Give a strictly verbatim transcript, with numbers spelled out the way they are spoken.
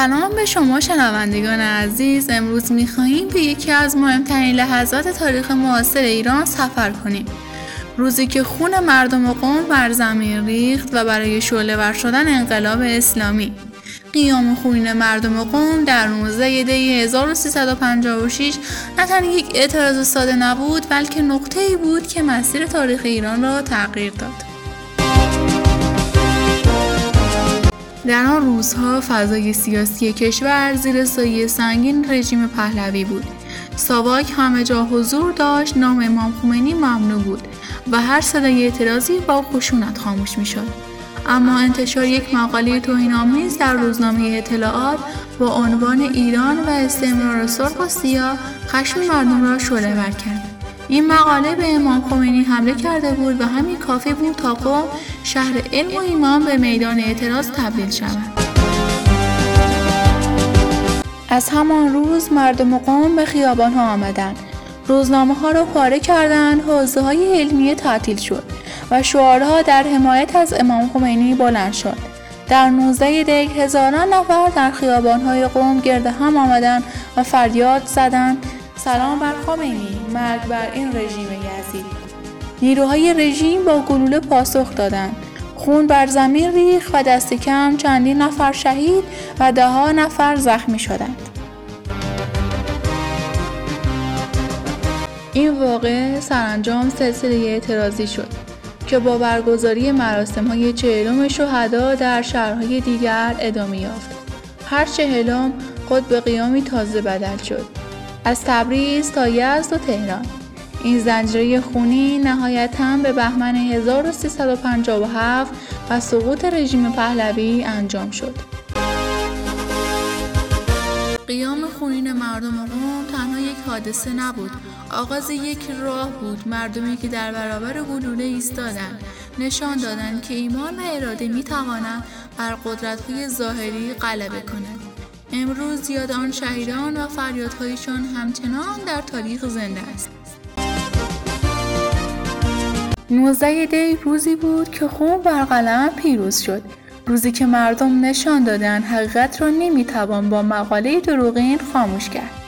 سلام به شما شنوندگان عزیز. امروز می‌خواهیم به یکی از مهمترین لحظات تاریخ معاصر ایران سفر کنیم. روزی که خون مردم قم بر زمین ریخت و برای شعله‌ور شدن انقلاب اسلامی. قیام خونین مردم قم در نوزده دی هزار و سیصد و پنجاه و شش نه تنها یک اعتراض ساده نبود، بلکه نقطه‌ای بود که مسیر تاریخ ایران را تغییر داد. در آن روزها فضای سیاسی کشور زیر سایه سنگین رژیم پهلوی بود. ساواک همه جا حضور داشت، نام امام خمینی ممنوع بود و هر صدای اعتراضی با خشونت خاموش می‌شد. اما انتشار یک مقاله توهین‌آمیز در روزنامه اطلاعات با عنوان ایران و استعمار سرخ و سیاه خشم مردم را شعله‌ور کرد. این مقاله به امام خمینی حمله کرده بود و همین کافی بود تا قم شهر علم و ایمان به میدان اعتراض تبدیل شود. از همان روز مردم قم به خیابان ها آمدند، روزنامه ها را پاره کردند، حوزه های علمیه تعطیل شد و شعارها در حمایت از امام خمینی بلند شد. در نوزده دی هزاران نفر در خیابان های قم گرد هم آمدند و فریاد زدند: سلام بر خمینی، مرگ بر این رژیم یزید. نیروهای رژیم با گلوله پاسخ دادند. خون بر زمین ریخت و دست کم چندین نفر شهید و ده ها نفر زخمی شدند. این واقعه سرانجام سلسله اعتراضی شد که با برگزاری مراسم‌های چهلم شهدا در شهرهای دیگر ادامه یافت. هر چهلم خود به قیامی تازه بدل شد، از تبریز تا یزد و تهران. این زنجیره خونی نهایتاً به بهمن هزار و سیصد و پنجاه و هفت و سقوط رژیم پهلوی انجام شد. قیام خونین مردم قم تنها یک حادثه نبود، آغاز یک راه بود. مردمی که در برابر گلوله ایستادند نشان دادند که ایمان و اراده می‌توانند بر قدرت‌های ظاهری غلبه کنند. امروز یاد آن شهیدان و فریادهایشان همچنان در تاریخ زنده است. نوزده دی روزی بود که خون بر قلم پیروز شد، روزی که مردم نشان دادند حقیقت را نمیتوان با مقاله دروغین خاموش کرد.